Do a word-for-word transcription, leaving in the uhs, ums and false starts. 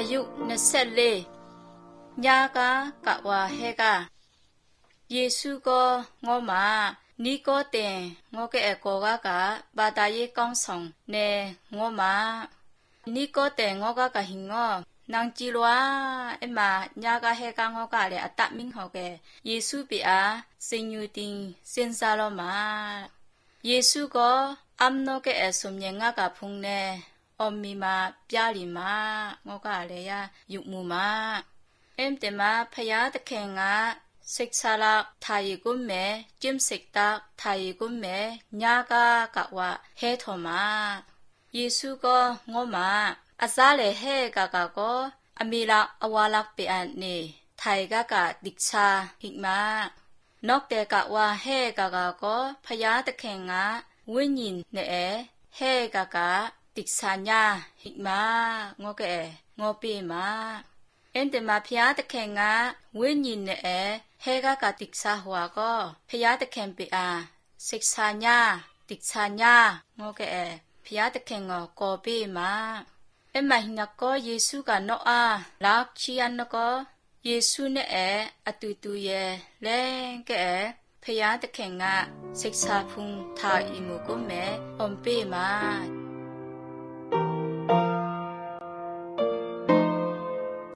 ยุนเซเลญากากะวาเฮกาเยซูก็งอมาနီကိုတင်ငေါကဲအကောကကဘာတာယေကောင်းဆောင်နေငေါမာနီကိုတင်ငေါကကဟင်ငေါနန်ဂျီလွာအမညာကဟဲကငေါကလေအတမင်းဟောကဲယေစုပိအားစင်ယူတင်စင်စားလောမာယေစုကိုအမ်နောကဲအဆုမြငါကဖုန်နေအမီမာပြာလီမာငေါကလေယာယုမှုမာအမ်တမဖယားတခင်ကစိတ်ဆာလာထိုင်ကုမဲကျင်းစိတ်တာထိုင်ကုမဲညာကာကဝဟဲထောမာယေစုကိုငေါမာအစားလေဟဲကကကိုအမီလာအဝါလက်ပေအန်နေထိုင်ကကဒိချာဟိမာနော့တေကဝဟဲကကကိုဖယားတခင်ကဝိညာဉ်နဲ့ဟဲကကဒိချာညာဟိမာငေါကဲငေါပေမာအန်တမဖယားတခင်ကဝိညာဉ်နဲ့ဟဲကကတိဆာဟွာကိုဖယားတခင်ပေအားစိတ်ဆာညာတိဆာညာငေါကဲဖယားတခင်ကိုကောပေမာအမဟိနကိုယေစုကနောအားလာချီယန်ကိုယေစုနဲ့အတူတူရဲ့လဲကဲဖယားတခင်ကစိတ်ဆာဖုန်ထားအီမုကိုမဲအုံပေမာ